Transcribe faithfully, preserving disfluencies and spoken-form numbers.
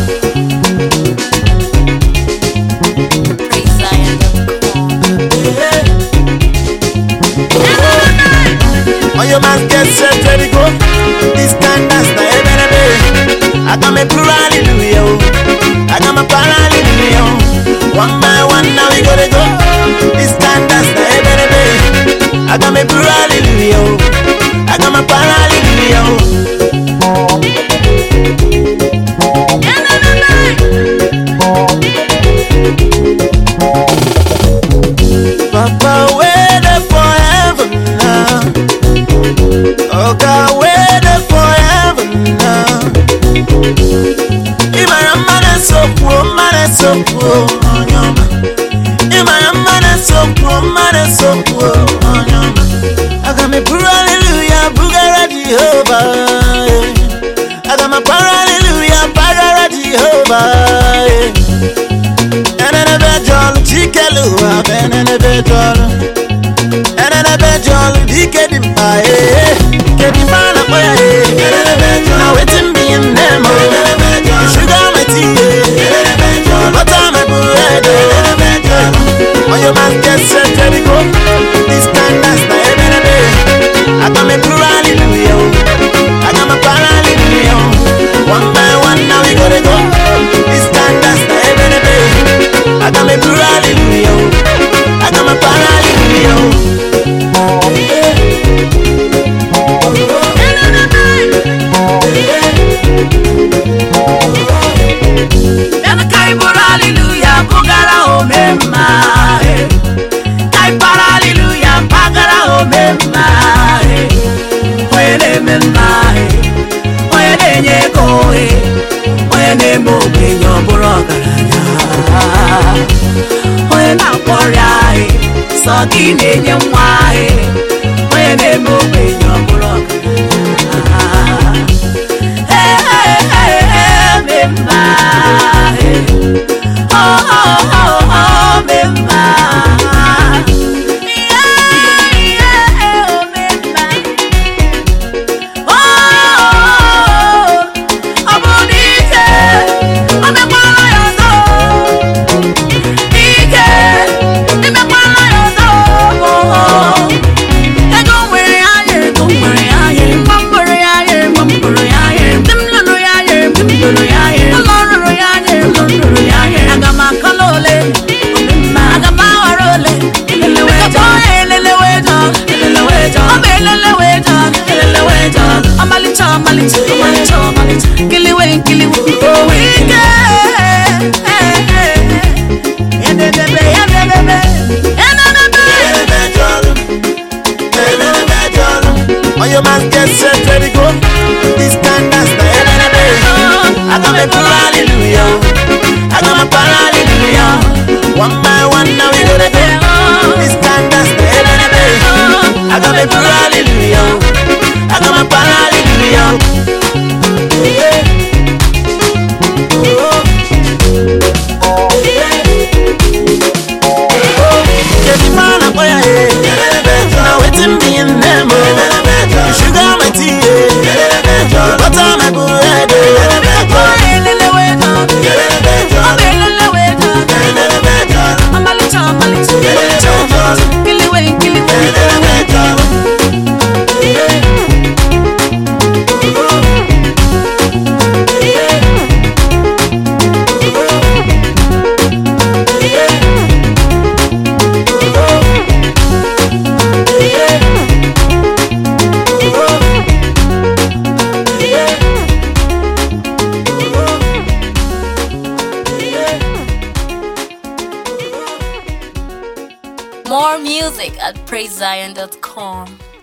On your man get set, ready go. This kind dance na every I got me pure hallelujah. I got my power hallelujah. One by one now we gotta go. This kind dance na every I got me pure hallelujah. I got my power hallelujah. Papa waited for heaven now. Oh God waited for heaven now. Imara mana sopo, mana sopo, onyoma. Imara mana sopo, mana sopo, onyoma. I got me pure hallelujah, bugara Jehovah. I got my power hallelujah, bagara Jehovah. Chikeluwa benene bejolo enene bejolo dike di pae ke di mana boya e enene bejolo now wetin be in them sugar my tea enene bejolo butter my bread enene bejolo on your man get set ready go this time that's na enene I got me pure hallelujah I got my power hallelujah one by one now we gotta go this time that's na enene I got me pure hallelujah. I got my power hallelujah. Never kai pure hallelujah, bugara omema. Kai pure hallelujah, bagara omema. Oye mema, oye nyeko, oye nemo benyo burogara. Oye na koria e so ki nenye nwa e oye na eme ogbenye oburo eh eh eh memba oh oh oh oh memba yeah yeah oh memba oh abonite amekwa on your man get set ready go. This time that's the enemy. I got me pure hallelujah. I got my power hallelujah. One by one now we gotta go. This time that's the enemy. I got me pure hallelujah. I got my power hallelujah. Now waiting me in them. Sugar my tea, butter my bread. I'm a little, I'm a little, kill it, wait, kill it, More music at praise zion dot com.